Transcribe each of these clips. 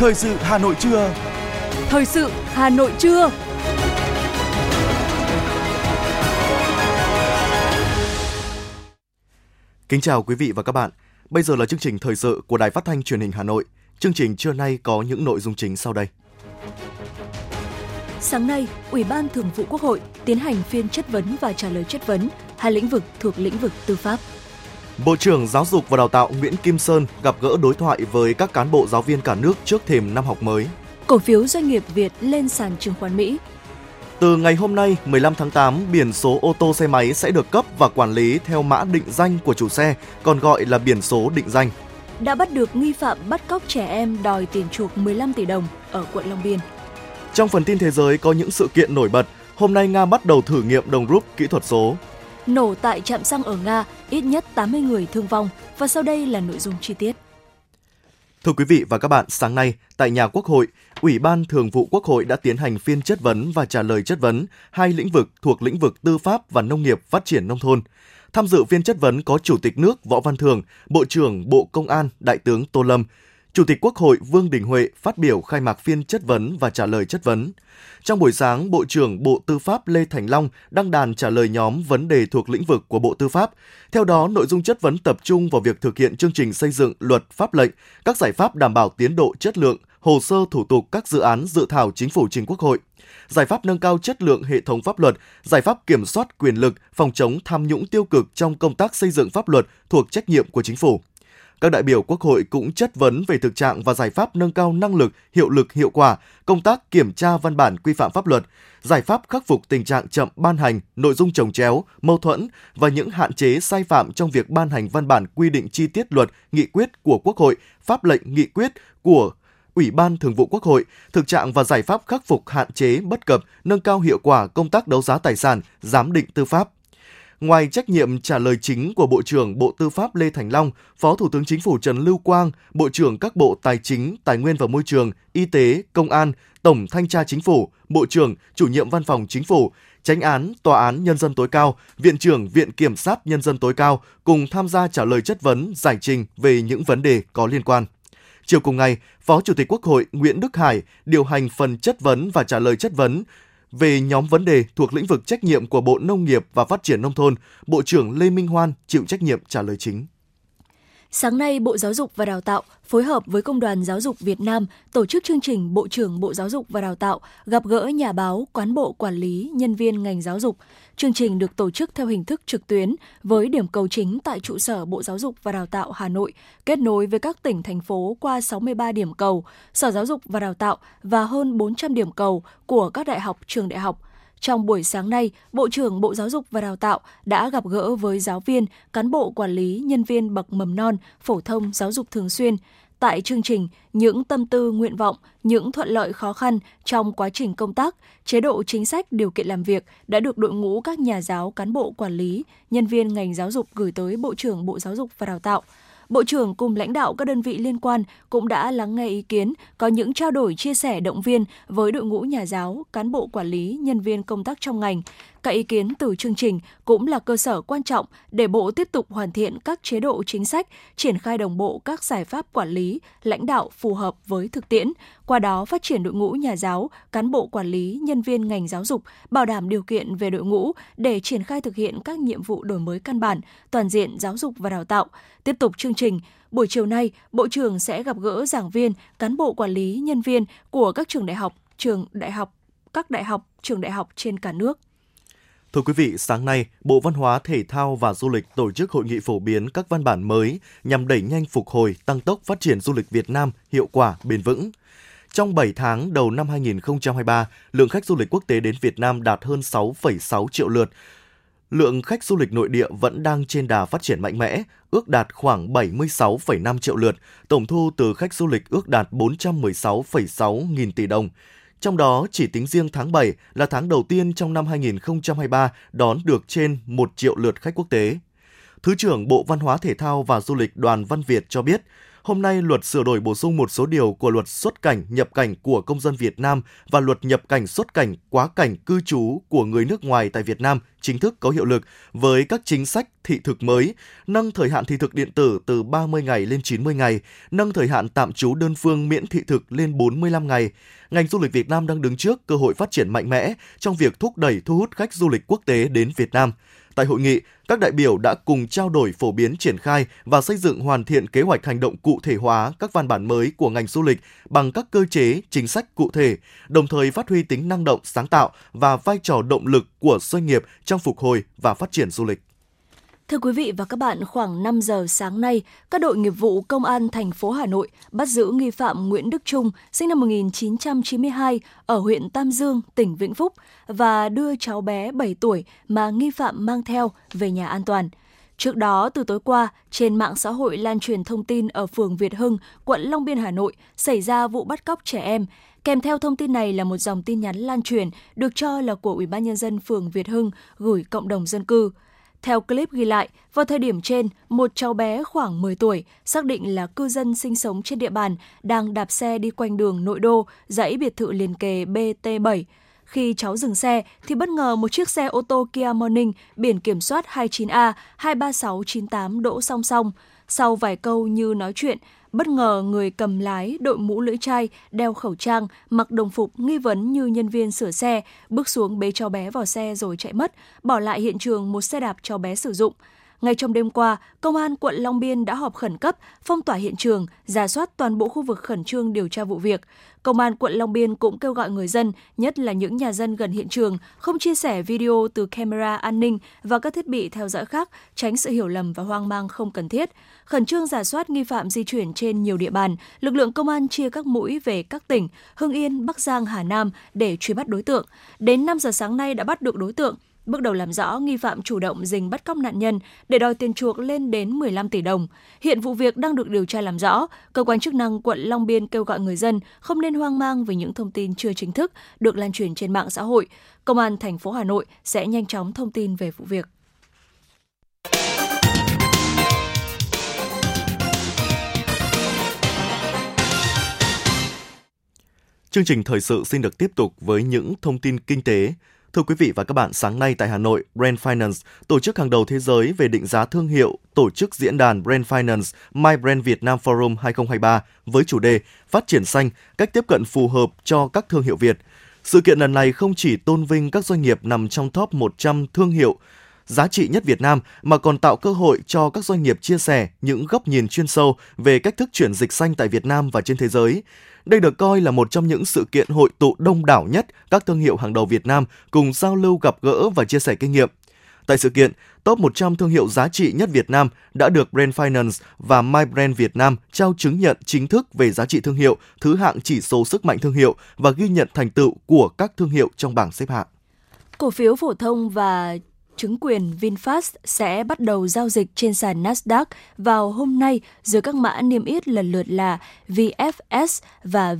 Thời sự Hà Nội trưa. Thời sự Hà Nội trưa. Kính chào quý vị và các bạn. Bây giờ là chương trình thời sự của Đài Phát thanh Truyền hình Hà Nội. Chương trình trưa nay có những nội dung chính sau đây. Sáng nay, Ủy ban Thường vụ Quốc hội tiến hành phiên chất vấn và trả lời chất vấn hai lĩnh vực thuộc lĩnh vực tư pháp. Bộ trưởng Giáo dục và Đào tạo Nguyễn Kim Sơn gặp gỡ đối thoại với các cán bộ giáo viên cả nước trước thềm năm học mới. Cổ phiếu doanh nghiệp Việt lên sàn chứng khoán Mỹ. Từ ngày hôm nay, 15 tháng 8, biển số ô tô xe máy sẽ được cấp và quản lý theo mã định danh của chủ xe, còn gọi là biển số định danh. Đã bắt được nghi phạm bắt cóc trẻ em đòi tiền chuộc 15 tỷ đồng ở quận Long Biên. Trong phần tin thế giới có những sự kiện nổi bật. Hôm nay Nga bắt đầu thử nghiệm đồng rúp kỹ thuật số. Nổ tại trạm xăng ở Nga, ít nhất 80 người thương vong. Và sau đây là nội dung chi tiết. Thưa quý vị và các bạn, sáng nay tại nhà Quốc hội, Ủy ban Thường vụ Quốc hội đã tiến hành phiên chất vấn và trả lời chất vấn hai lĩnh vực thuộc lĩnh vực tư pháp và nông nghiệp phát triển nông thôn. Tham dự phiên chất vấn có Chủ tịch nước Võ Văn Thưởng, Bộ trưởng Bộ Công an Đại tướng Tô Lâm. Chủ tịch Quốc hội Vương Đình Huệ phát biểu khai mạc phiên chất vấn và trả lời chất vấn. Trong buổi sáng, Bộ trưởng Bộ Tư pháp Lê Thành Long đăng đàn trả lời nhóm vấn đề thuộc lĩnh vực của Bộ Tư pháp. Theo đó, nội dung chất vấn tập trung vào việc thực hiện chương trình xây dựng luật pháp lệnh, các giải pháp đảm bảo tiến độ chất lượng, hồ sơ thủ tục các dự án dự thảo chính phủ trình Quốc hội, giải pháp nâng cao chất lượng hệ thống pháp luật, giải pháp kiểm soát quyền lực, phòng chống tham nhũng tiêu cực trong công tác xây dựng pháp luật thuộc trách nhiệm của chính phủ. Các đại biểu Quốc hội cũng chất vấn về thực trạng và giải pháp nâng cao năng lực, hiệu lực, hiệu quả, công tác kiểm tra văn bản quy phạm pháp luật, giải pháp khắc phục tình trạng chậm ban hành, nội dung chồng chéo, mâu thuẫn và những hạn chế sai phạm trong việc ban hành văn bản quy định chi tiết luật, nghị quyết của Quốc hội, pháp lệnh nghị quyết của Ủy ban Thường vụ Quốc hội, thực trạng và giải pháp khắc phục hạn chế bất cập, nâng cao hiệu quả công tác đấu giá tài sản, giám định tư pháp. Ngoài trách nhiệm trả lời chính của Bộ trưởng Bộ Tư pháp Lê Thành Long, Phó Thủ tướng Chính phủ Trần Lưu Quang, Bộ trưởng các Bộ Tài chính, Tài nguyên và Môi trường, Y tế, Công an, Tổng Thanh tra Chính phủ, Bộ trưởng, Chủ nhiệm Văn phòng Chính phủ, Chánh án Tòa án Nhân dân tối cao, Viện trưởng Viện Kiểm sát Nhân dân tối cao cùng tham gia trả lời chất vấn, giải trình về những vấn đề có liên quan. Chiều cùng ngày, Phó Chủ tịch Quốc hội Nguyễn Đức Hải điều hành phần chất vấn và trả lời chất vấn về nhóm vấn đề thuộc lĩnh vực trách nhiệm của Bộ Nông nghiệp và Phát triển Nông thôn. Bộ trưởng Lê Minh Hoan chịu trách nhiệm trả lời chính. Sáng nay, Bộ Giáo dục và Đào tạo phối hợp với Công đoàn Giáo dục Việt Nam tổ chức chương trình Bộ trưởng Bộ Giáo dục và Đào tạo gặp gỡ nhà báo, cán bộ quản lý, nhân viên ngành giáo dục. Chương trình được tổ chức theo hình thức trực tuyến với điểm cầu chính tại trụ sở Bộ Giáo dục và Đào tạo Hà Nội, kết nối với các tỉnh, thành phố qua 63 điểm cầu, Sở Giáo dục và Đào tạo và hơn 400 điểm cầu của các đại học, trường đại học. Trong buổi sáng nay, Bộ trưởng Bộ Giáo dục và Đào tạo đã gặp gỡ với giáo viên, cán bộ quản lý, nhân viên bậc mầm non, phổ thông, giáo dục thường xuyên. Tại chương trình, những tâm tư, nguyện vọng, những thuận lợi khó khăn trong quá trình công tác, chế độ chính sách, điều kiện làm việc đã được đội ngũ các nhà giáo, cán bộ quản lý, nhân viên ngành giáo dục gửi tới Bộ trưởng Bộ Giáo dục và Đào tạo. Bộ trưởng cùng lãnh đạo các đơn vị liên quan cũng đã lắng nghe ý kiến, có những trao đổi chia sẻ động viên với đội ngũ nhà giáo, cán bộ quản lý, nhân viên công tác trong ngành. Các ý kiến từ chương trình cũng là cơ sở quan trọng để Bộ tiếp tục hoàn thiện các chế độ chính sách, triển khai đồng bộ các giải pháp quản lý, lãnh đạo phù hợp với thực tiễn, qua đó phát triển đội ngũ nhà giáo, cán bộ quản lý, nhân viên ngành giáo dục, bảo đảm điều kiện về đội ngũ để triển khai thực hiện các nhiệm vụ đổi mới căn bản, toàn diện giáo dục và đào tạo. Tiếp tục chương trình, buổi chiều nay, Bộ trưởng sẽ gặp gỡ giảng viên, cán bộ quản lý, nhân viên của các trường đại học, các đại học, trường đại học trên cả nước. Thưa quý vị, sáng nay, Bộ Văn hóa, Thể thao và Du lịch tổ chức hội nghị phổ biến các văn bản mới nhằm đẩy nhanh phục hồi, tăng tốc phát triển du lịch Việt Nam hiệu quả, bền vững. Trong 7 tháng đầu năm 2023, lượng khách du lịch quốc tế đến Việt Nam đạt hơn 6,6 triệu lượt. Lượng khách du lịch nội địa vẫn đang trên đà phát triển mạnh mẽ, ước đạt khoảng 76,5 triệu lượt. Tổng thu từ khách du lịch ước đạt 416,6 nghìn tỷ đồng. Trong đó, chỉ tính riêng tháng 7 là tháng đầu tiên trong năm 2023 đón được trên 1 triệu lượt khách quốc tế. Thứ trưởng Bộ Văn hóa, Thể thao và Du lịch Đoàn Văn Việt cho biết, hôm nay Luật sửa đổi bổ sung một số điều của Luật xuất cảnh, nhập cảnh của công dân Việt Nam và Luật nhập cảnh, xuất cảnh, quá cảnh, cư trú của người nước ngoài tại Việt Nam chính thức có hiệu lực với các chính sách thị thực mới, nâng thời hạn thị thực điện tử từ 30 ngày lên 90 ngày, nâng thời hạn tạm trú đơn phương miễn thị thực lên 45 ngày. Ngành du lịch Việt Nam đang đứng trước cơ hội phát triển mạnh mẽ trong việc thúc đẩy thu hút khách du lịch quốc tế đến Việt Nam. Tại hội nghị, các đại biểu đã cùng trao đổi phổ biến triển khai và xây dựng hoàn thiện kế hoạch hành động cụ thể hóa các văn bản mới của ngành du lịch bằng các cơ chế, chính sách cụ thể, đồng thời phát huy tính năng động, sáng tạo và vai trò động lực của doanh nghiệp trong phục hồi và phát triển du lịch. Thưa quý vị và các bạn, khoảng 5 giờ sáng nay, các đội nghiệp vụ Công an thành phố Hà Nội bắt giữ nghi phạm Nguyễn Đức Trung, sinh năm 1992, ở huyện Tam Dương, tỉnh Vĩnh Phúc, và đưa cháu bé 7 tuổi mà nghi phạm mang theo về nhà an toàn. Trước đó, từ tối qua, trên mạng xã hội lan truyền thông tin ở phường Việt Hưng, quận Long Biên, Hà Nội, xảy ra vụ bắt cóc trẻ em. Kèm theo thông tin này là một dòng tin nhắn lan truyền được cho là của Ủy ban Nhân dân phường Việt Hưng gửi cộng đồng dân cư. Theo clip ghi lại, vào thời điểm trên, một cháu bé khoảng 10 tuổi, xác định là cư dân sinh sống trên địa bàn, đang đạp xe đi quanh đường Nội Đô, dãy biệt thự liền kề BT7. Khi cháu dừng xe, thì bất ngờ một chiếc xe ô tô Kia Morning biển kiểm soát 29A 23698 đỗ song song. Sau vài câu như nói chuyện, bất ngờ người cầm lái đội mũ lưỡi chai, đeo khẩu trang, mặc đồng phục nghi vấn như nhân viên sửa xe, bước xuống bế cháu bé vào xe rồi chạy mất, bỏ lại hiện trường một xe đạp cháu bé sử dụng. Ngay trong đêm qua, Công an quận Long Biên đã họp khẩn cấp, phong tỏa hiện trường, rà soát toàn bộ khu vực khẩn trương điều tra vụ việc. Công an quận Long Biên cũng kêu gọi người dân, nhất là những nhà dân gần hiện trường, không chia sẻ video từ camera an ninh và các thiết bị theo dõi khác, tránh sự hiểu lầm và hoang mang không cần thiết. Khẩn trương rà soát nghi phạm di chuyển trên nhiều địa bàn, lực lượng công an chia các mũi về các tỉnh Hưng Yên, Bắc Giang, Hà Nam để truy bắt đối tượng. Đến 5 giờ sáng nay đã bắt được đối tượng. Bước đầu làm rõ, nghi phạm chủ động rình bắt cóc nạn nhân để đòi tiền chuộc lên đến 15 tỷ đồng. Hiện vụ việc đang được điều tra làm rõ. Cơ quan chức năng quận Long Biên kêu gọi người dân không nên hoang mang về những thông tin chưa chính thức được lan truyền trên mạng xã hội. Công an thành phố Hà Nội sẽ nhanh chóng thông tin về vụ việc. Chương trình thời sự xin được tiếp tục với những thông tin kinh tế. Thưa quý vị và các bạn, sáng nay tại Hà Nội, Brand Finance, tổ chức hàng đầu thế giới về định giá thương hiệu, tổ chức diễn đàn Brand Finance My Brand Vietnam Forum 2023 với chủ đề Phát triển xanh, cách tiếp cận phù hợp cho các thương hiệu Việt. Sự kiện lần này không chỉ tôn vinh các doanh nghiệp nằm trong top 100 thương hiệu giá trị nhất Việt Nam mà còn tạo cơ hội cho các doanh nghiệp chia sẻ những góc nhìn chuyên sâu về cách thức chuyển dịch xanh tại Việt Nam và trên thế giới. Đây được coi là một trong những sự kiện hội tụ đông đảo nhất các thương hiệu hàng đầu Việt Nam cùng giao lưu gặp gỡ và chia sẻ kinh nghiệm. Tại sự kiện, top 100 thương hiệu giá trị nhất Việt Nam đã được Brand Finance và My Brand Việt Nam trao chứng nhận chính thức về giá trị thương hiệu, thứ hạng chỉ số sức mạnh thương hiệu và ghi nhận thành tựu của các thương hiệu trong bảng xếp hạng. Cổ phiếu phổ thông và chứng quyền VinFast sẽ bắt đầu giao dịch trên sàn Nasdaq vào hôm nay dưới các mã niêm yết lần lượt là VFS và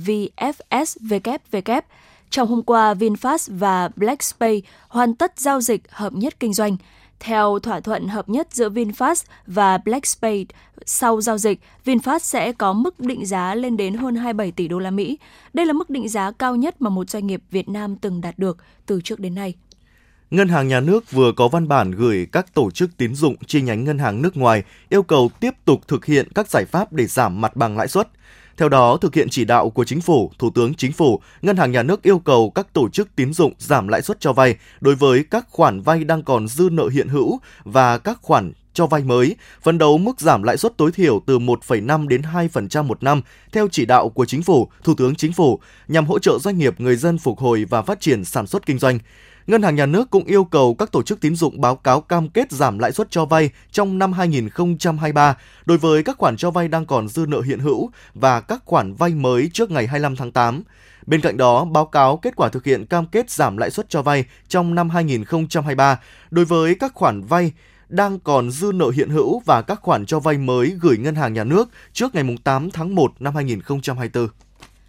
VFSWW. Trong hôm qua, VinFast và BlackSpace hoàn tất giao dịch hợp nhất kinh doanh. Theo thỏa thuận hợp nhất giữa VinFast và BlackSpace, sau giao dịch, VinFast sẽ có mức định giá lên đến hơn 27 tỷ đô la Mỹ. Đây là mức định giá cao nhất mà một doanh nghiệp Việt Nam từng đạt được từ trước đến nay. Ngân hàng Nhà nước vừa có văn bản gửi các tổ chức tín dụng chi nhánh ngân hàng nước ngoài yêu cầu tiếp tục thực hiện các giải pháp để giảm mặt bằng lãi suất. Theo đó, thực hiện chỉ đạo của Chính phủ, Thủ tướng Chính phủ, Ngân hàng Nhà nước yêu cầu các tổ chức tín dụng giảm lãi suất cho vay đối với các khoản vay đang còn dư nợ hiện hữu và các khoản cho vay mới, phấn đấu mức giảm lãi suất tối thiểu từ 1,5 đến 2% một năm theo chỉ đạo của Chính phủ, Thủ tướng Chính phủ nhằm hỗ trợ doanh nghiệp, người dân phục hồi và phát triển sản xuất kinh doanh. Ngân hàng Nhà nước cũng yêu cầu các tổ chức tín dụng báo cáo cam kết giảm lãi suất cho vay trong năm 2023 đối với các khoản cho vay đang còn dư nợ hiện hữu và các khoản vay mới trước ngày 25 tháng 8. Bên cạnh đó, báo cáo kết quả thực hiện cam kết giảm lãi suất cho vay trong năm 2023 đối với các khoản vay đang còn dư nợ hiện hữu và các khoản cho vay mới gửi Ngân hàng Nhà nước trước ngày 8 tháng 1 năm 2024.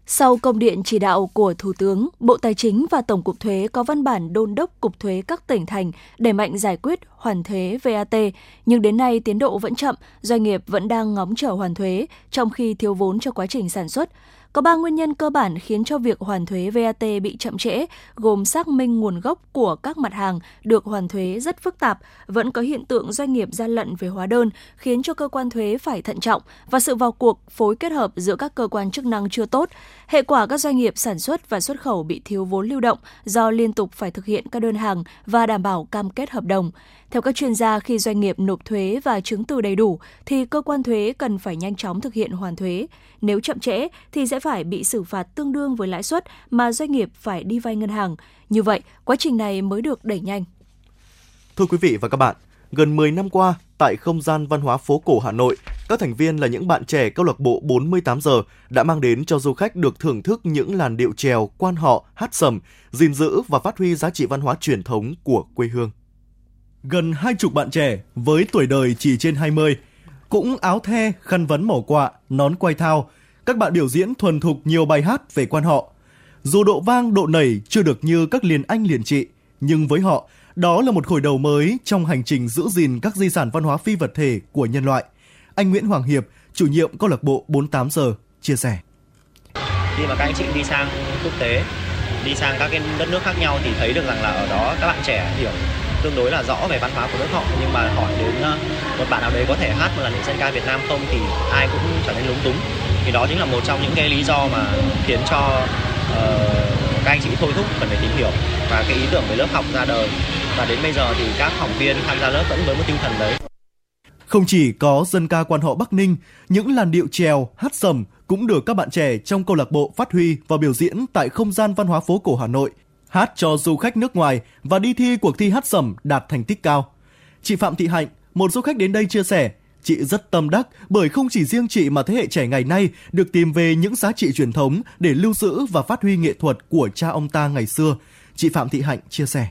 Sau công điện chỉ đạo của Thủ tướng, Bộ Tài chính và Tổng cục Thuế có văn bản đôn đốc Cục Thuế các tỉnh thành đẩy mạnh giải quyết hoàn thuế VAT, nhưng đến nay tiến độ vẫn chậm, doanh nghiệp vẫn đang ngóng chờ hoàn thuế trong khi thiếu vốn cho quá trình sản xuất. Có 3 nguyên nhân cơ bản khiến cho việc hoàn thuế VAT bị chậm trễ, gồm xác minh nguồn gốc của các mặt hàng được hoàn thuế rất phức tạp, vẫn có hiện tượng doanh nghiệp gian lận về hóa đơn, khiến cho cơ quan thuế phải thận trọng, và sự vào cuộc phối kết hợp giữa các cơ quan chức năng chưa tốt. Hệ quả các doanh nghiệp sản xuất và xuất khẩu bị thiếu vốn lưu động do liên tục phải thực hiện các đơn hàng và đảm bảo cam kết hợp đồng. Theo các chuyên gia, khi doanh nghiệp nộp thuế và chứng từ đầy đủ, thì cơ quan thuế cần phải nhanh chóng thực hiện hoàn thuế. Nếu chậm trễ, thì sẽ phải bị xử phạt tương đương với lãi suất mà doanh nghiệp phải đi vay ngân hàng. Như vậy, quá trình này mới được đẩy nhanh. Thưa quý vị và các bạn, gần 10 năm qua, tại không gian văn hóa phố cổ Hà Nội, các thành viên là những bạn trẻ câu lạc bộ 48 giờ đã mang đến cho du khách được thưởng thức những làn điệu chèo, quan họ, hát sầm, gìn giữ và phát huy giá trị văn hóa truyền thống của quê hương. Gần 20 bạn trẻ với tuổi đời chỉ trên 20, cũng áo the, khăn vấn màu quạ, nón quai thao, các bạn biểu diễn thuần thục nhiều bài hát về quan họ. Dù độ vang, độ nảy chưa được như các liền anh liền chị, nhưng với họ, đó là một khởi đầu mới trong hành trình giữ gìn các di sản văn hóa phi vật thể của nhân loại. Anh Nguyễn Hoàng Hiệp, chủ nhiệm câu lạc bộ 48 giờ, chia sẻ. Khi mà các anh chị đi sang quốc tế, đi sang các cái đất nước khác nhau thì thấy được rằng là ở đó các bạn trẻ hiểu tương đối là rõ về văn hóa của nước họ, nhưng mà hỏi đến một bạn nào đấy có thể hát một làn điệu dân ca Việt Nam không thì ai cũng trở nên lúng túng. Thì đó chính là một trong những cái lý do mà khiến cho các anh chị thôi thúc cần phải tìm hiểu, và cái ý tưởng về lớp học ra đời, và đến bây giờ thì các học viên tham gia lớp vẫn với một tinh thần đấy. Không chỉ có dân ca quan họ Bắc Ninh, những làn điệu chèo, hát sầm cũng được các bạn trẻ trong câu lạc bộ phát huy và biểu diễn tại không gian văn hóa phố cổ Hà Nội, hát cho du khách nước ngoài và đi thi cuộc thi hát sầm đạt thành tích cao. Chị Phạm Thị Hạnh, một du khách đến đây chia sẻ, chị rất tâm đắc bởi không chỉ riêng chị mà thế hệ trẻ ngày nay được tìm về những giá trị truyền thống để lưu giữ và phát huy nghệ thuật của cha ông ta ngày xưa. Chị Phạm Thị Hạnh chia sẻ.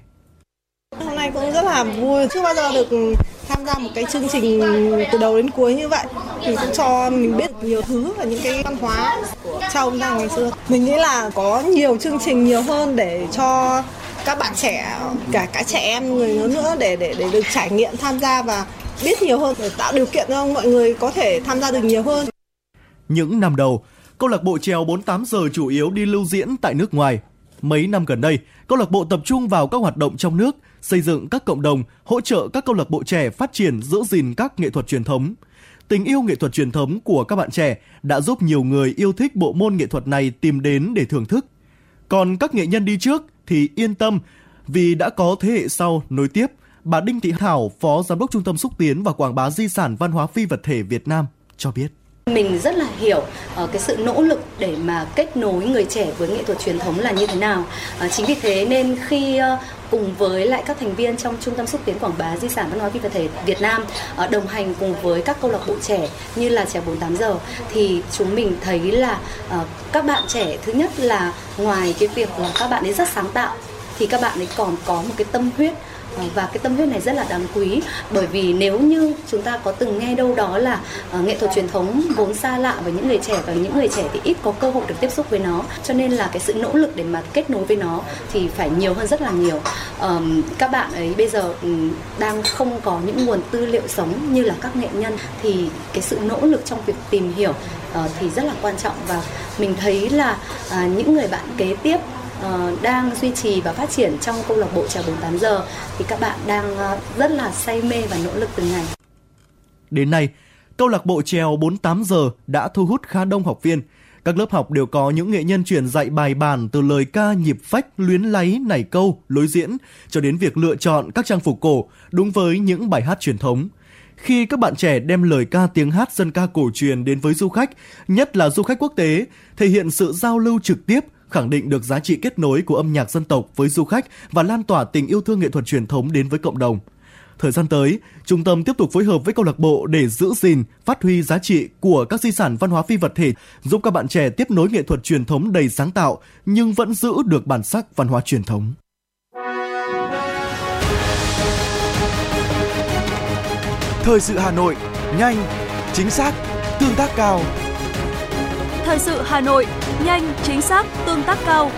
Hôm nay cũng rất là vui, chưa bao giờ được tham gia một cái chương trình từ đầu đến cuối như vậy. Thì cũng cho mình biết nhiều thứ về những cái văn hóa của cha ông ta ngày xưa. Mình nghĩ là có nhiều chương trình nhiều hơn để cho các bạn trẻ, cả các trẻ em, người lớn nữa để được trải nghiệm tham gia và biết nhiều hơn, để tạo điều kiện cho mọi người có thể tham gia được nhiều hơn. Những năm đầu, câu lạc bộ chèo 48 giờ chủ yếu đi lưu diễn tại nước ngoài. Mấy năm gần đây, câu lạc bộ tập trung vào các hoạt động trong nước, xây dựng các cộng đồng, hỗ trợ các câu lạc bộ trẻ phát triển, giữ gìn các nghệ thuật truyền thống. Tình yêu nghệ thuật truyền thống của các bạn trẻ đã giúp nhiều người yêu thích bộ môn nghệ thuật này tìm đến để thưởng thức. Còn các nghệ nhân đi trước thì yên tâm vì đã có thế hệ sau nối tiếp. Bà Đinh Thị Thảo, Phó Giám đốc Trung tâm Xúc tiến và Quảng bá Di sản Văn hóa Phi vật thể Việt Nam cho biết. Mình rất là hiểu cái sự nỗ lực để mà kết nối người trẻ với nghệ thuật truyền thống là như thế nào. Chính vì thế nên khi cùng với lại các thành viên trong Trung tâm Xúc tiến Quảng bá Di sản Văn hóa Phi vật thể Việt Nam đồng hành cùng với các câu lạc bộ trẻ như là chèo 48 giờ thì chúng mình thấy là các bạn trẻ, thứ nhất là ngoài cái việc là các bạn ấy rất sáng tạo thì các bạn ấy còn có một cái tâm huyết. Và cái tâm huyết này rất là đáng quý, bởi vì nếu như chúng ta có từng nghe đâu đó là nghệ thuật truyền thống vốn xa lạ với những người trẻ, và những người trẻ thì ít có cơ hội được tiếp xúc với nó, cho nên là cái sự nỗ lực để mà kết nối với nó thì phải nhiều hơn rất là nhiều. Các bạn ấy bây giờ đang không có những nguồn tư liệu sống như là các nghệ nhân, thì cái sự nỗ lực trong việc tìm hiểu thì rất là quan trọng, và mình thấy là những người bạn kế tiếp đang duy trì và phát triển trong câu lạc bộ chèo 48 giờ thì các bạn đang rất là say mê và nỗ lực từng ngày. Đến nay, câu lạc bộ chèo 48 giờ đã thu hút khá đông học viên. Các lớp học đều có những nghệ nhân truyền dạy bài bản từ lời ca, nhịp phách, luyến láy, nảy câu, lối diễn cho đến việc lựa chọn các trang phục cổ đúng với những bài hát truyền thống. Khi các bạn trẻ đem lời ca tiếng hát dân ca cổ truyền đến với du khách, nhất là du khách quốc tế, thể hiện sự giao lưu trực tiếp, khẳng định được giá trị kết nối của âm nhạc dân tộc với du khách và lan tỏa tình yêu thương nghệ thuật truyền thống đến với cộng đồng. Thời gian tới, trung tâm tiếp tục phối hợp với câu lạc bộ để giữ gìn, phát huy giá trị của các di sản văn hóa phi vật thể, giúp các bạn trẻ tiếp nối nghệ thuật truyền thống đầy sáng tạo nhưng vẫn giữ được bản sắc văn hóa truyền thống. Thời sự Hà Nội, nhanh, chính xác, tương tác cao. Thời sự Hà Nội, nhanh, chính xác, tương tác cao.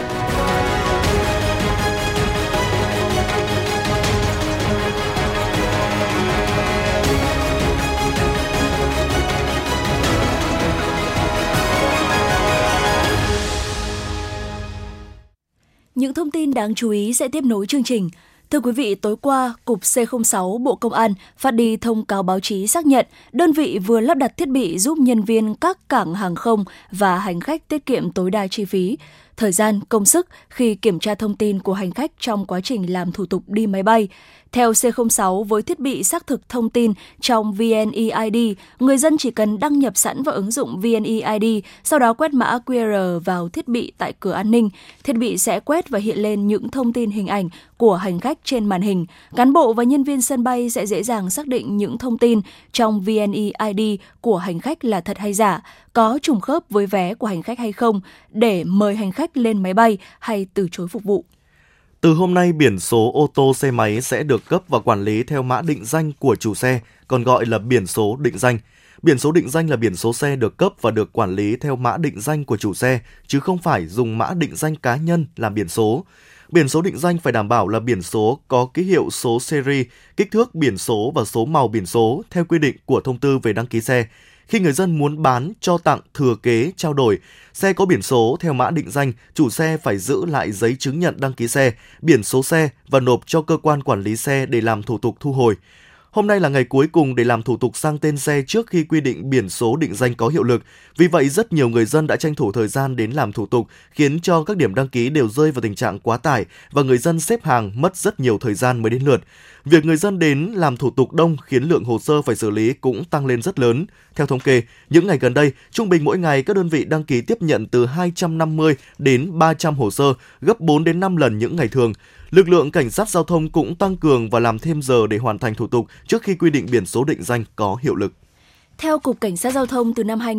Những thông tin đáng chú ý sẽ tiếp nối chương trình. Thưa quý vị, tối qua, Cục C06 Bộ Công an phát đi thông cáo báo chí xác nhận đơn vị vừa lắp đặt thiết bị giúp nhân viên các cảng hàng không và hành khách tiết kiệm tối đa chi phí, thời gian, công sức khi kiểm tra thông tin của hành khách trong quá trình làm thủ tục đi máy bay. Theo C06, với thiết bị xác thực thông tin trong VNeID, người dân chỉ cần đăng nhập sẵn vào ứng dụng VNeID, sau đó quét mã QR vào thiết bị tại cửa an ninh. Thiết bị sẽ quét và hiện lên những thông tin hình ảnh của hành khách trên màn hình. Cán bộ và nhân viên sân bay sẽ dễ dàng xác định những thông tin trong VNeID của hành khách là thật hay giả, có trùng khớp với vé của hành khách hay không, để mời hành khách lên máy bay hay từ chối phục vụ. Từ hôm nay, biển số ô tô xe máy sẽ được cấp và quản lý theo mã định danh của chủ xe, còn gọi là biển số định danh. Biển số định danh là biển số xe được cấp và được quản lý theo mã định danh của chủ xe, chứ không phải dùng mã định danh cá nhân làm biển số. Biển số định danh phải đảm bảo là biển số có ký hiệu số series, kích thước biển số và số màu biển số theo quy định của thông tư về đăng ký xe. Khi người dân muốn bán, cho tặng, thừa kế, trao đổi xe có biển số theo mã định danh, chủ xe phải giữ lại giấy chứng nhận đăng ký xe, biển số xe và nộp cho cơ quan quản lý xe để làm thủ tục thu hồi. Hôm nay là ngày cuối cùng để làm thủ tục sang tên xe trước khi quy định biển số định danh có hiệu lực. Vì vậy, rất nhiều người dân đã tranh thủ thời gian đến làm thủ tục, khiến cho các điểm đăng ký đều rơi vào tình trạng quá tải và người dân xếp hàng mất rất nhiều thời gian mới đến lượt. Việc người dân đến làm thủ tục đông khiến lượng hồ sơ phải xử lý cũng tăng lên rất lớn. Theo thống kê, những ngày gần đây, trung bình mỗi ngày các đơn vị đăng ký tiếp nhận từ 250 đến 300 hồ sơ, gấp 4 đến 5 lần những ngày thường. Lực lượng cảnh sát giao thông cũng tăng cường và làm thêm giờ để hoàn thành thủ tục trước khi quy định biển số định danh có hiệu lực. Theo Cục Cảnh sát Giao thông, từ năm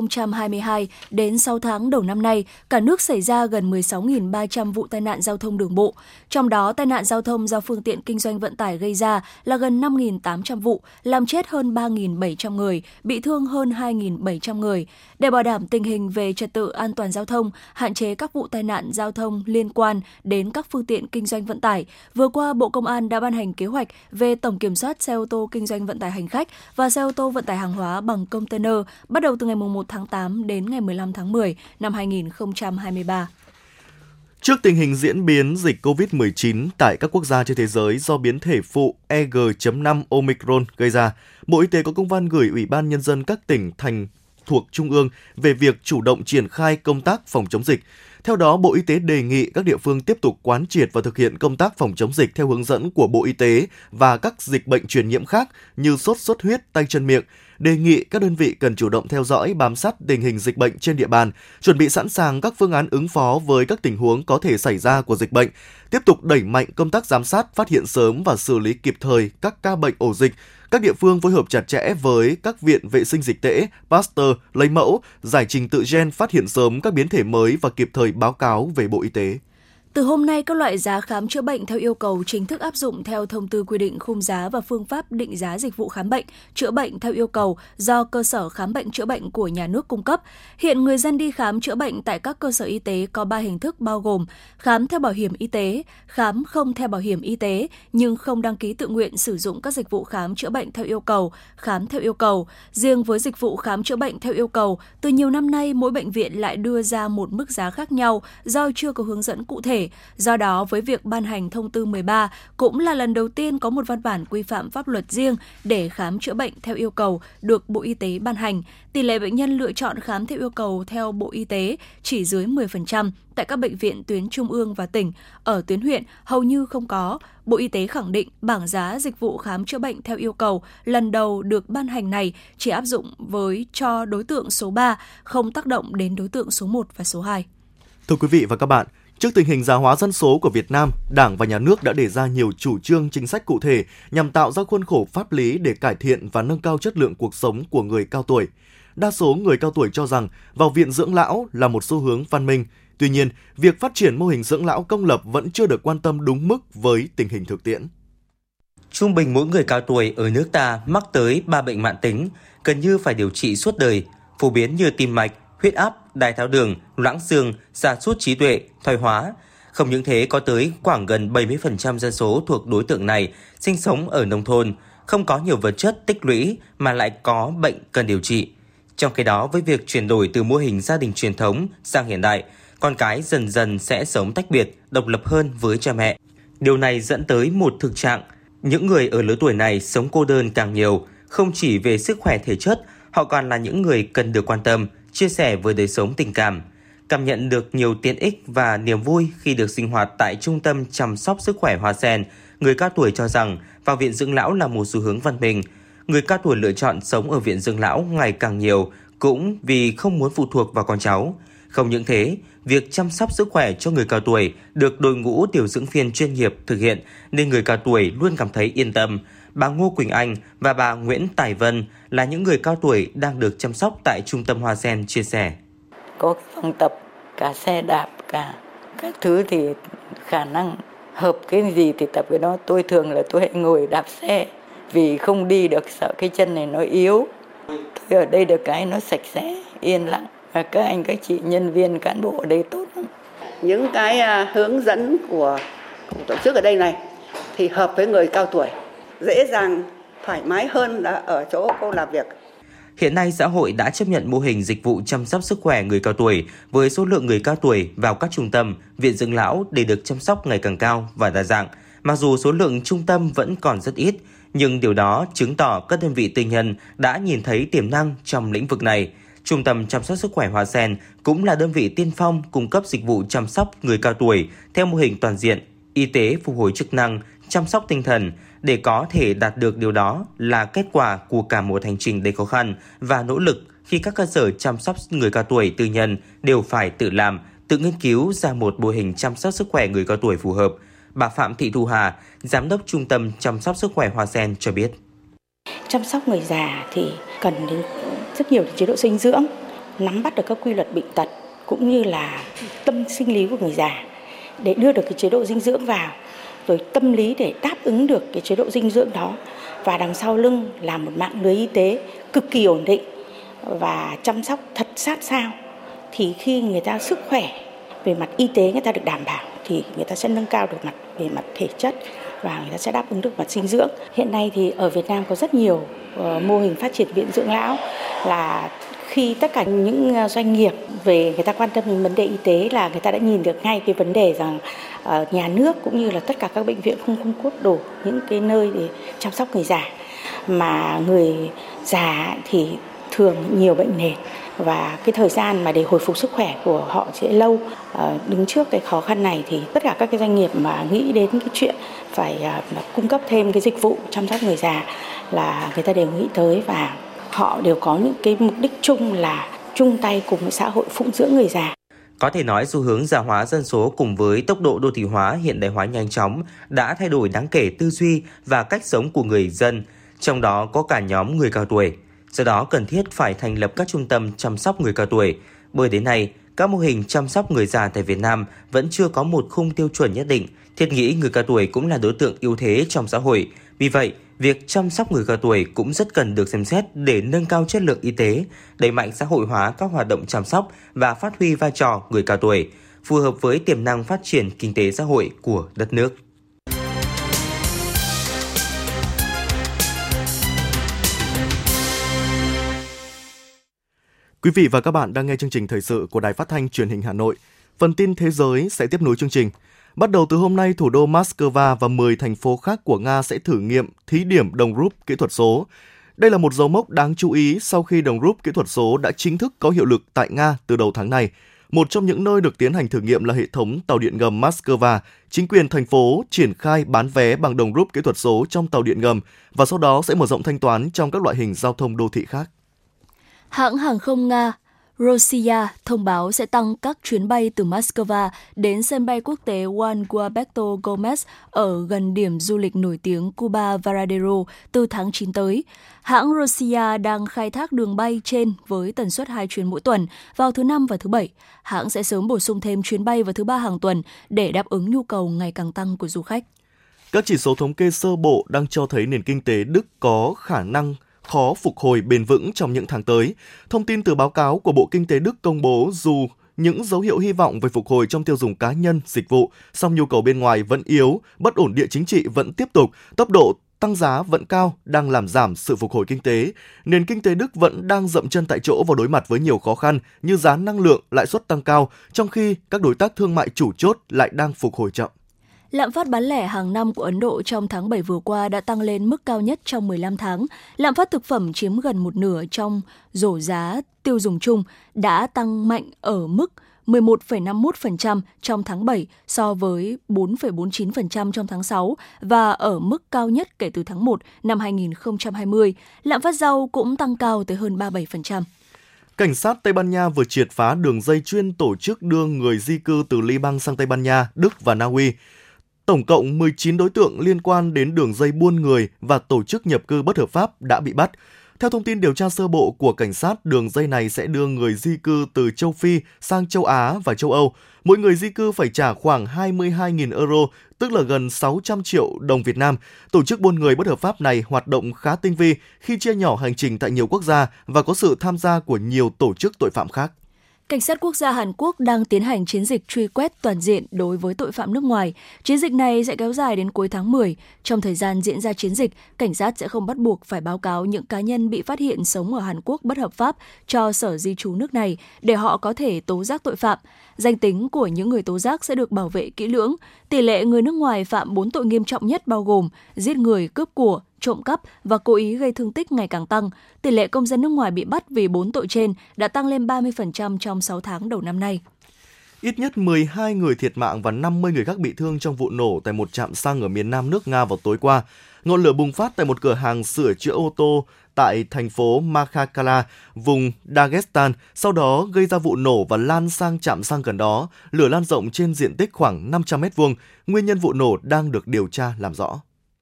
2022 đến 6 tháng đầu năm nay, cả nước xảy ra gần 16.300 vụ tai nạn giao thông đường bộ. Trong đó, tai nạn giao thông do phương tiện kinh doanh vận tải gây ra là gần 5.800 vụ, làm chết hơn 3.700 người, bị thương hơn 2.700 người. Để bảo đảm tình hình về trật tự an toàn giao thông, hạn chế các vụ tai nạn giao thông liên quan đến các phương tiện kinh doanh vận tải, vừa qua Bộ Công an đã ban hành kế hoạch về tổng kiểm soát xe ô tô kinh doanh vận tải hành khách và xe ô tô vận tải hàng hóa bằng container bắt đầu từ ngày 1 tháng 8 đến ngày 15 tháng 10 năm 2023. Trước tình hình diễn biến dịch COVID-19 tại các quốc gia trên thế giới do biến thể phụ EG.5 Omicron gây ra, Bộ Y tế có công văn gửi Ủy ban Nhân dân các tỉnh, thành thuộc Trung ương về việc chủ động triển khai công tác phòng chống dịch. Theo đó, Bộ Y tế đề nghị các địa phương tiếp tục quán triệt và thực hiện công tác phòng chống dịch theo hướng dẫn của Bộ Y tế và các dịch bệnh truyền nhiễm khác như sốt xuất huyết, tay chân miệng. Đề nghị các đơn vị cần chủ động theo dõi, bám sát tình hình dịch bệnh trên địa bàn, chuẩn bị sẵn sàng các phương án ứng phó với các tình huống có thể xảy ra của dịch bệnh, tiếp tục đẩy mạnh công tác giám sát, phát hiện sớm và xử lý kịp thời các ca bệnh ổ dịch. Các địa phương phối hợp chặt chẽ với các viện vệ sinh dịch tễ, Pasteur, lấy mẫu, giải trình tự gen, phát hiện sớm các biến thể mới và kịp thời báo cáo về Bộ Y tế. Từ hôm nay, các loại giá khám chữa bệnh theo yêu cầu chính thức áp dụng theo thông tư quy định khung giá và phương pháp định giá dịch vụ khám bệnh, chữa bệnh theo yêu cầu do cơ sở khám bệnh chữa bệnh của nhà nước cung cấp. Hiện người dân đi khám chữa bệnh tại các cơ sở y tế có 3 hình thức bao gồm khám theo bảo hiểm y tế, khám không theo bảo hiểm y tế nhưng không đăng ký tự nguyện sử dụng các dịch vụ khám chữa bệnh theo yêu cầu, khám theo yêu cầu. Riêng với dịch vụ khám chữa bệnh theo yêu cầu, từ nhiều năm nay mỗi bệnh viện lại đưa ra một mức giá khác nhau do chưa có hướng dẫn cụ thể. Do đó, với việc ban hành thông tư 13 cũng là lần đầu tiên có một văn bản quy phạm pháp luật riêng để khám chữa bệnh theo yêu cầu được Bộ Y tế ban hành. Tỷ lệ bệnh nhân lựa chọn khám theo yêu cầu theo Bộ Y tế chỉ dưới 10% tại các bệnh viện tuyến trung ương và tỉnh, ở tuyến huyện hầu như không có. Bộ Y tế khẳng định bảng giá dịch vụ khám chữa bệnh theo yêu cầu lần đầu được ban hành này chỉ áp dụng cho đối tượng số 3, không tác động đến đối tượng số 1 và số 2. Thưa quý vị và các bạn, trước tình hình già hóa dân số của Việt Nam, Đảng và Nhà nước đã đề ra nhiều chủ trương chính sách cụ thể nhằm tạo ra khuôn khổ pháp lý để cải thiện và nâng cao chất lượng cuộc sống của người cao tuổi. Đa số người cao tuổi cho rằng vào viện dưỡng lão là một xu hướng văn minh. Tuy nhiên, việc phát triển mô hình dưỡng lão công lập vẫn chưa được quan tâm đúng mức với tình hình thực tiễn. Trung bình mỗi người cao tuổi ở nước ta mắc tới 3 bệnh mãn tính, gần như phải điều trị suốt đời, phổ biến như tim mạch, huyết áp, đái tháo đường, loãng xương, sa sút trí tuệ, thoái hóa. Không những thế, có tới khoảng gần 70% dân số thuộc đối tượng này sinh sống ở nông thôn, không có nhiều vật chất tích lũy mà lại có bệnh cần điều trị. Trong khi đó, với việc chuyển đổi từ mô hình gia đình truyền thống sang hiện đại, con cái dần dần sẽ sống tách biệt, độc lập hơn với cha mẹ. Điều này dẫn tới một thực trạng, những người ở lứa tuổi này sống cô đơn càng nhiều, không chỉ về sức khỏe thể chất, họ còn là những người cần được quan tâm, chia sẻ với đời sống tình cảm. Cảm nhận được nhiều tiện ích và niềm vui khi được sinh hoạt tại Trung tâm chăm sóc sức khỏe Hoa Sen, người cao tuổi cho rằng vào viện dưỡng lão là một xu hướng văn minh. Người cao tuổi lựa chọn sống ở viện dưỡng lão ngày càng nhiều, cũng vì không muốn phụ thuộc vào con cháu. Không những thế, việc chăm sóc sức khỏe cho người cao tuổi được đội ngũ điều dưỡng viên chuyên nghiệp thực hiện nên người cao tuổi luôn cảm thấy yên tâm. Bà Ngô Quỳnh Anh và bà Nguyễn Tài Vân là những người cao tuổi đang được chăm sóc tại Trung tâm Hoa Sen chia sẻ. Có phòng tập, cả xe đạp, cả các thứ thì khả năng hợp cái gì thì tập cái đó. Tôi thường là tôi hay ngồi đạp xe vì không đi được, sợ cái chân này nó yếu. Tôi ở đây được cái nó sạch sẽ, yên lặng. Và các anh các chị nhân viên cán bộ ở đây tốt lắm. Những cái hướng dẫn của tổ chức ở đây này thì hợp với người cao tuổi, dễ dàng, thoải mái hơn là ở chỗ cô làm việc. Hiện nay, xã hội đã chấp nhận mô hình dịch vụ chăm sóc sức khỏe người cao tuổi với số lượng người cao tuổi vào các trung tâm, viện dưỡng lão để được chăm sóc ngày càng cao và đa dạng. Mặc dù số lượng trung tâm vẫn còn rất ít, nhưng điều đó chứng tỏ các đơn vị tư nhân đã nhìn thấy tiềm năng trong lĩnh vực này. Trung tâm chăm sóc sức khỏe Hoa Sen cũng là đơn vị tiên phong cung cấp dịch vụ chăm sóc người cao tuổi theo mô hình toàn diện, y tế phục hồi chức năng, chăm sóc tinh thần. Để có thể đạt được điều đó là kết quả của cả một hành trình đầy khó khăn và nỗ lực khi các cơ sở chăm sóc người cao tuổi tư nhân đều phải tự làm, tự nghiên cứu ra một mô hình chăm sóc sức khỏe người cao tuổi phù hợp. Bà Phạm Thị Thu Hà, Giám đốc Trung tâm chăm sóc sức khỏe Hoa Sen cho biết. Chăm sóc người già thì cần đến rất nhiều chế độ dinh dưỡng, nắm bắt được các quy luật bệnh tật cũng như là tâm sinh lý của người già để đưa được cái chế độ dinh dưỡng vào, rồi tâm lý để đáp ứng được cái chế độ dinh dưỡng đó, và đằng sau lưng là một mạng lưới y tế cực kỳ ổn định và chăm sóc thật sát sao. Thì khi người ta sức khỏe về mặt y tế người ta được đảm bảo thì người ta sẽ nâng cao được về mặt thể chất và người ta sẽ đáp ứng được mặt dinh dưỡng. Hiện nay thì ở Việt Nam có rất nhiều mô hình phát triển viện dưỡng lão, là khi tất cả những doanh nghiệp về người ta quan tâm đến vấn đề y tế là người ta đã nhìn được ngay cái vấn đề rằng nhà nước cũng như là tất cả các bệnh viện không cung cấp đủ những cái nơi để chăm sóc người già, mà người già thì thường nhiều bệnh nền và cái thời gian mà để hồi phục sức khỏe của họ sẽ lâu. Đứng trước cái khó khăn này thì tất cả các cái doanh nghiệp mà nghĩ đến cái chuyện phải cung cấp thêm cái dịch vụ chăm sóc người già là người ta đều nghĩ tới, và họ đều có những cái mục đích chung là chung tay cùng với xã hội phụng dưỡng người già. Có thể nói xu hướng già hóa dân số cùng với tốc độ đô thị hóa hiện đại hóa nhanh chóng đã thay đổi đáng kể tư duy và cách sống của người dân, trong đó có cả nhóm người cao tuổi. Do đó cần thiết phải thành lập các trung tâm chăm sóc người cao tuổi, bởi đến nay các mô hình chăm sóc người già tại Việt Nam vẫn chưa có một khung tiêu chuẩn nhất định. Thiết nghĩ người cao tuổi cũng là đối tượng yếu thế trong xã hội. Vì vậy, việc chăm sóc người cao tuổi cũng rất cần được xem xét để nâng cao chất lượng y tế, đẩy mạnh xã hội hóa các hoạt động chăm sóc và phát huy vai trò người cao tuổi, phù hợp với tiềm năng phát triển kinh tế xã hội của đất nước. Quý vị và các bạn đang nghe chương trình thời sự của Đài Phát thanh Truyền hình Hà Nội. Phần tin thế giới sẽ tiếp nối chương trình. Bắt đầu từ hôm nay, thủ đô Moscow và 10 thành phố khác của Nga sẽ thử nghiệm thí điểm đồng rúp kỹ thuật số. Đây là một dấu mốc đáng chú ý sau khi đồng rúp kỹ thuật số đã chính thức có hiệu lực tại Nga từ đầu tháng này. Một trong những nơi được tiến hành thử nghiệm là hệ thống tàu điện ngầm Moscow. Chính quyền thành phố triển khai bán vé bằng đồng rúp kỹ thuật số trong tàu điện ngầm và sau đó sẽ mở rộng thanh toán trong các loại hình giao thông đô thị khác. Hãng hàng không Nga Rossiya thông báo sẽ tăng các chuyến bay từ Moscow đến sân bay quốc tế Juan Gualberto Gomez ở gần điểm du lịch nổi tiếng Cuba Varadero từ tháng 9 tới. Hãng Rossiya đang khai thác đường bay trên với tần suất 2 chuyến mỗi tuần vào thứ Năm và thứ Bảy. Hãng sẽ sớm bổ sung thêm chuyến bay vào thứ Ba hàng tuần để đáp ứng nhu cầu ngày càng tăng của du khách. Các chỉ số thống kê sơ bộ đang cho thấy nền kinh tế Đức có khả năng khó phục hồi bền vững trong những tháng tới. Thông tin từ báo cáo của Bộ Kinh tế Đức công bố dù những dấu hiệu hy vọng về phục hồi trong tiêu dùng cá nhân, dịch vụ, song nhu cầu bên ngoài vẫn yếu, bất ổn địa chính trị vẫn tiếp tục, tốc độ tăng giá vẫn cao, đang làm giảm sự phục hồi kinh tế. Nền kinh tế Đức vẫn đang dậm chân tại chỗ và đối mặt với nhiều khó khăn như giá năng lượng, lãi suất tăng cao, trong khi các đối tác thương mại chủ chốt lại đang phục hồi chậm. Lạm phát bán lẻ hàng năm của Ấn Độ trong tháng 7 vừa qua đã tăng lên mức cao nhất trong 15 tháng. Lạm phát thực phẩm chiếm gần một nửa trong rổ giá tiêu dùng chung đã tăng mạnh ở mức 11,51% trong tháng 7 so với 4,49% trong tháng 6 và ở mức cao nhất kể từ tháng 1 năm 2020. Lạm phát rau cũng tăng cao tới hơn 37%. Cảnh sát Tây Ban Nha vừa triệt phá đường dây chuyên tổ chức đưa người di cư từ Liban sang Tây Ban Nha, Đức và Na Uy. Tổng cộng 19 đối tượng liên quan đến đường dây buôn người và tổ chức nhập cư bất hợp pháp đã bị bắt. Theo thông tin điều tra sơ bộ của cảnh sát, đường dây này sẽ đưa người di cư từ châu Phi sang châu Á và châu Âu. Mỗi người di cư phải trả khoảng 22.000 euro, tức là gần 600 triệu đồng Việt Nam. Tổ chức buôn người bất hợp pháp này hoạt động khá tinh vi khi chia nhỏ hành trình tại nhiều quốc gia và có sự tham gia của nhiều tổ chức tội phạm khác. Cảnh sát quốc gia Hàn Quốc đang tiến hành chiến dịch truy quét toàn diện đối với tội phạm nước ngoài. Chiến dịch này sẽ kéo dài đến cuối tháng 10. Trong thời gian diễn ra chiến dịch, cảnh sát sẽ không bắt buộc phải báo cáo những cá nhân bị phát hiện sống ở Hàn Quốc bất hợp pháp cho Sở Di trú nước này để họ có thể tố giác tội phạm. Danh tính của những người tố giác sẽ được bảo vệ kỹ lưỡng. Tỷ lệ người nước ngoài phạm 4 tội nghiêm trọng nhất bao gồm giết người, cướp của, trộm cắp và cố ý gây thương tích ngày càng tăng. Tỷ lệ công dân nước ngoài bị bắt vì 4 tội trên đã tăng lên 30% trong 6 tháng đầu năm nay. Ít nhất 12 người thiệt mạng và 50 người khác bị thương trong vụ nổ tại một trạm xăng ở miền Nam nước Nga vào tối qua. Ngọn lửa bùng phát tại một cửa hàng sửa chữa ô tô tại thành phố Makhachkala, vùng Dagestan, sau đó gây ra vụ nổ và lan sang trạm xăng gần đó. Lửa lan rộng trên diện tích khoảng 500 m2. Nguyên nhân vụ nổ đang được điều tra làm rõ.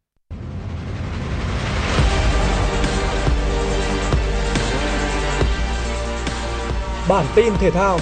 Bản tin thể thao.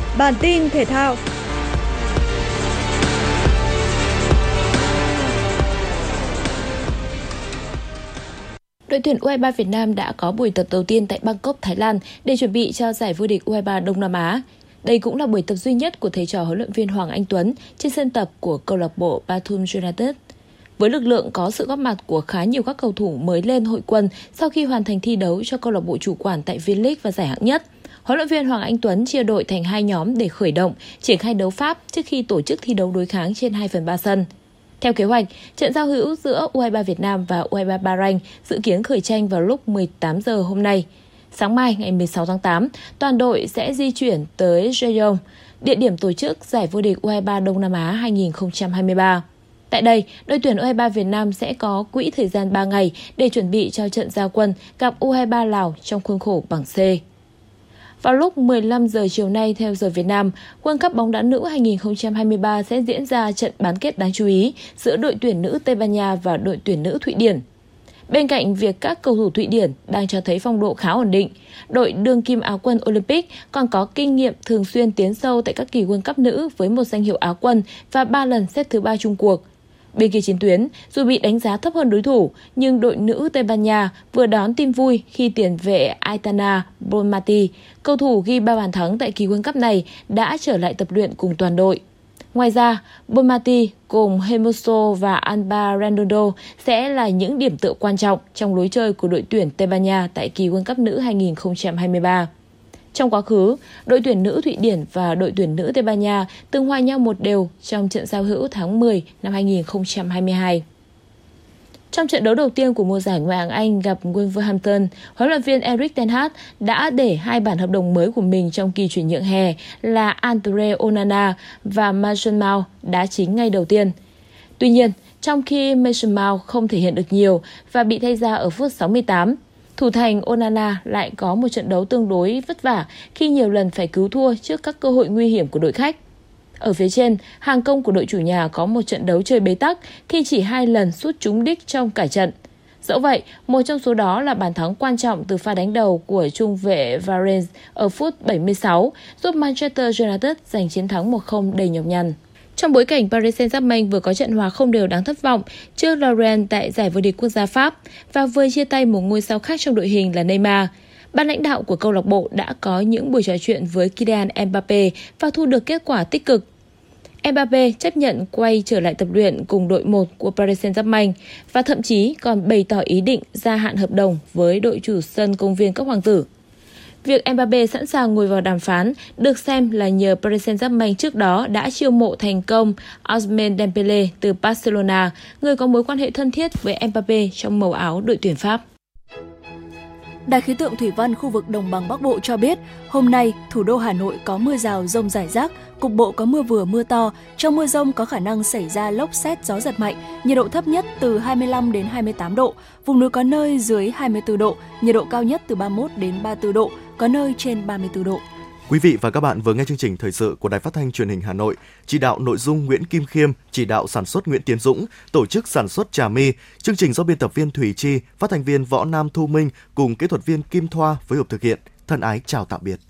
Đội tuyển U23 Việt Nam đã có buổi tập đầu tiên tại Bangkok, Thái Lan để chuẩn bị cho giải vô địch U23 Đông Nam Á. Đây cũng là buổi tập duy nhất của thầy trò huấn luyện viên Hoàng Anh Tuấn trên sân tập của câu lạc bộ Batum United. Với lực lượng có sự góp mặt của khá nhiều các cầu thủ mới lên hội quân sau khi hoàn thành thi đấu cho câu lạc bộ chủ quản tại V-League và giải hạng nhất, huấn luyện viên Hoàng Anh Tuấn chia đội thành 2 nhóm để khởi động, triển khai đấu pháp trước khi tổ chức thi đấu đối kháng trên 2/3 sân. Theo kế hoạch, trận giao hữu giữa U23 Việt Nam và U23 Bahrain dự kiến khởi tranh vào lúc 18 giờ hôm nay. Sáng mai ngày 16 tháng 8, toàn đội sẽ di chuyển tới Jeonju, địa điểm tổ chức giải vô địch U23 Đông Nam Á 2023. Tại đây, đội tuyển U23 Việt Nam sẽ có quỹ thời gian 3 ngày để chuẩn bị cho trận giao quân gặp U23 Lào trong khuôn khổ bảng C. Vào lúc 15 giờ chiều nay theo giờ Việt Nam, World Cup bóng đá nữ 2023 sẽ diễn ra trận bán kết đáng chú ý giữa đội tuyển nữ Tây Ban Nha và đội tuyển nữ Thụy Điển. Bên cạnh việc các cầu thủ Thụy Điển đang cho thấy phong độ khá ổn định, đội đương kim Áo quân Olympic còn có kinh nghiệm thường xuyên tiến sâu tại các kỳ World Cup nữ với một danh hiệu Áo quân và 3 lần xếp thứ 3 chung cuộc. Bên kia chiến tuyến, dù bị đánh giá thấp hơn đối thủ, nhưng đội nữ Tây Ban Nha vừa đón tin vui khi tiền vệ Aitana Bonmati, cầu thủ ghi 3 bàn thắng tại kỳ World Cup này, đã trở lại tập luyện cùng toàn đội. Ngoài ra, Bonmati cùng Hermoso và Alba Redondo sẽ là những điểm tựa quan trọng trong lối chơi của đội tuyển Tây Ban Nha tại kỳ World Cup nữ 2023. Trong quá khứ, đội tuyển nữ Thụy Điển và đội tuyển nữ Tây Ban Nha từng hòa nhau 1-1 trong trận giao hữu tháng 10 năm 2022. Trong trận đấu đầu tiên của mùa giải Ngoại hạng Anh gặp Wolverhampton, huấn luyện viên Erik ten Hag đã để 2 bản hợp đồng mới của mình trong kỳ chuyển nhượng hè là Andre Onana và Mason Mount đá chính ngay đầu tiên. Tuy nhiên, trong khi Mason Mount không thể hiện được nhiều và bị thay ra ở phút 68, thủ thành Onana lại có một trận đấu tương đối vất vả khi nhiều lần phải cứu thua trước các cơ hội nguy hiểm của đội khách. Ở phía trên, hàng công của đội chủ nhà có một trận đấu chơi bế tắc khi chỉ 2 lần sút trúng đích trong cả trận. Dẫu vậy, một trong số đó là bàn thắng quan trọng từ pha đánh đầu của trung vệ Varane ở phút 76, giúp Manchester United giành chiến thắng 1-0 đầy nhọc nhằn. trong bối cảnh Paris Saint-Germain vừa có trận hòa không đều đáng thất vọng trước Lorient tại giải vô địch quốc gia Pháp và vừa chia tay một ngôi sao khác trong đội hình là Neymar. Ban lãnh đạo của câu lạc bộ đã có những buổi trò chuyện với Kylian Mbappé và thu được kết quả tích cực. Mbappé chấp nhận quay trở lại tập luyện cùng đội 1 của Paris Saint-Germain và thậm chí còn bày tỏ ý định gia hạn hợp đồng với đội chủ sân công viên các hoàng tử. Việc Mbappé sẵn sàng ngồi vào đàm phán được xem là nhờ Paris Saint-Germain trước đó đã chiêu mộ thành công Ousmane Dembélé từ Barcelona, người có mối quan hệ thân thiết với Mbappé trong màu áo đội tuyển Pháp. Đài khí tượng thủy văn khu vực Đồng bằng Bắc Bộ cho biết, hôm nay thủ đô Hà Nội có mưa rào dông rải rác, cục bộ có mưa vừa mưa to. Trong mưa dông có khả năng xảy ra lốc sét, gió giật mạnh, nhiệt độ thấp nhất từ 25 đến 28 độ, vùng núi có nơi dưới 24 độ, nhiệt độ cao nhất từ 31 đến 34 độ, có nơi trên 34 độ. Quý vị và các bạn vừa nghe chương trình thời sự của Đài Phát thanh Truyền hình Hà Nội. Chỉ đạo nội dung Nguyễn Kim Khiêm, chỉ đạo sản xuất Nguyễn Tiến Dũng, tổ chức sản xuất Trà My. Chương trình do biên tập viên Thủy Chi, phát thanh viên Võ Nam Thu Minh cùng kỹ thuật viên Kim Thoa phối hợp thực hiện. Thân ái chào tạm biệt.